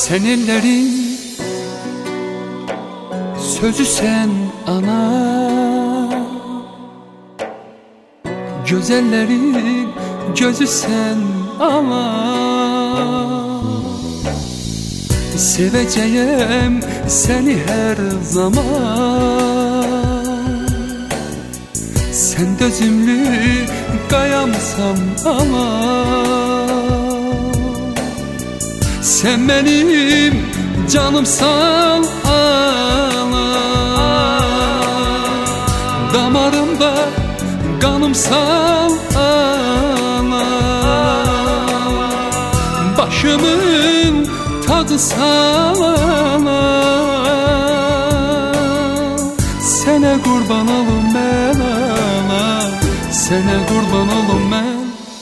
Sen ellerin sözü sen ana, güzellerin gözü sen ana. Seveceğim seni her zaman, sen dözümlü kayamsan ama. Sen benim canımsan ana, damarımda kanımsan ana. Başımın tacısan ana, sene kurban olum ben ana, sene kurban olum ben.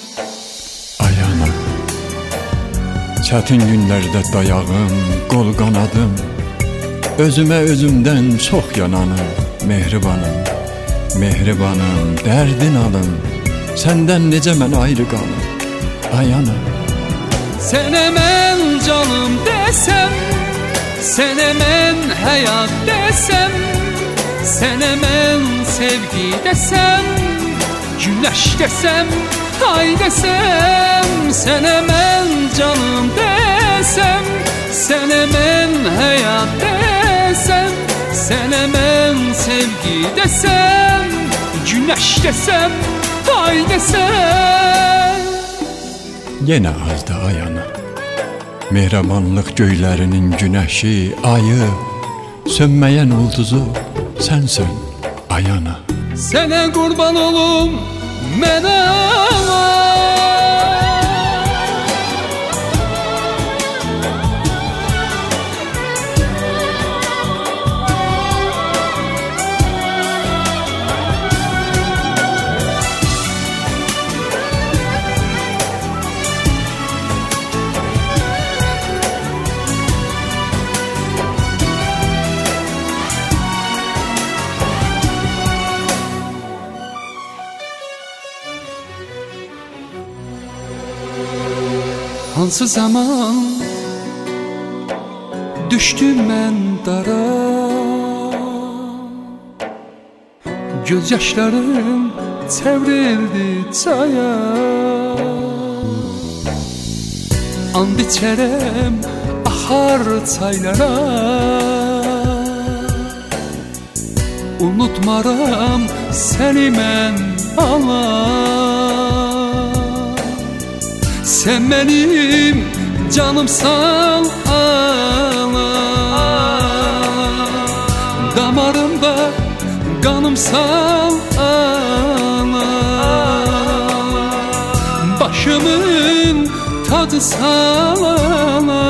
Çətin günlərdə dayağım, qol qanadım, özümə özümdən çox yananım. Mehribanım, mehribanım, dərdin alım, səndən necə mən ayrı qalım. Ay ana, sənə mən canım desəm, sənə mən həyat desəm, sənə mən sevgi desəm, güneş desəm, ay desəm, sənə mən canım desəm, sənə mən həyat desəm, sənə mən sevgi desəm, güneş desəm, ay desəm. yenə azdı ay ana, mehribanlıq göylərinin günəşi, ayı, sönməyən ulduzu sənsən ay ana. Sənə qurban olum mən ana. Hansı zaman düştüm mən dara, gözyaşlarım çevrildi çaya. And içərəm axar çaylara, unutmaram səni mən ana. Sen benim canımsan ana, damarımda kanımsan ana. Başımın tacısan ana,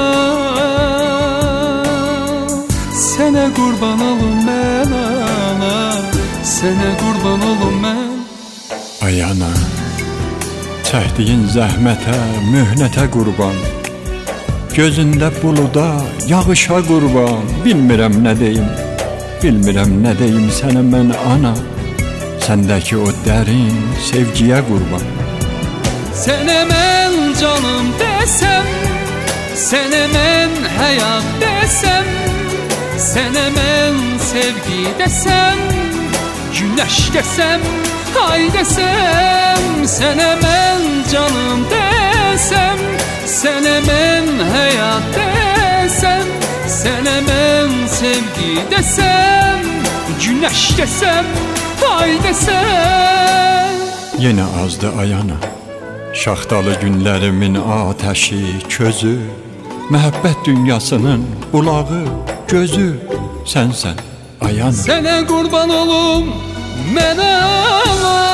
sene kurban olum ben ana, sene kurban olum ben. Ay ana, çəkdiyin zəhmətə, mühnətə qurban, gözündə buluda, yağışa qurban. Bilmirəm nə deyim, bilmirəm nə deyim sənə mən ana, səndəki o dərin sevgiyə qurban. Sənə mən canım desəm, sənə mən həyat desəm, sənə mən sevgi desəm, güneş desəm, ay desəm, sənə mən canım desəm, sənə mən həyat desəm, sənə mən sevgi desəm, güneş desəm, ay desəm. Yenə azdı ay ana, şaxtalı günlərimin ateşi, közü, məhəbbət dünyasının bulağı, gözü sənsən ay ana. Sənə qurban olum mən ana.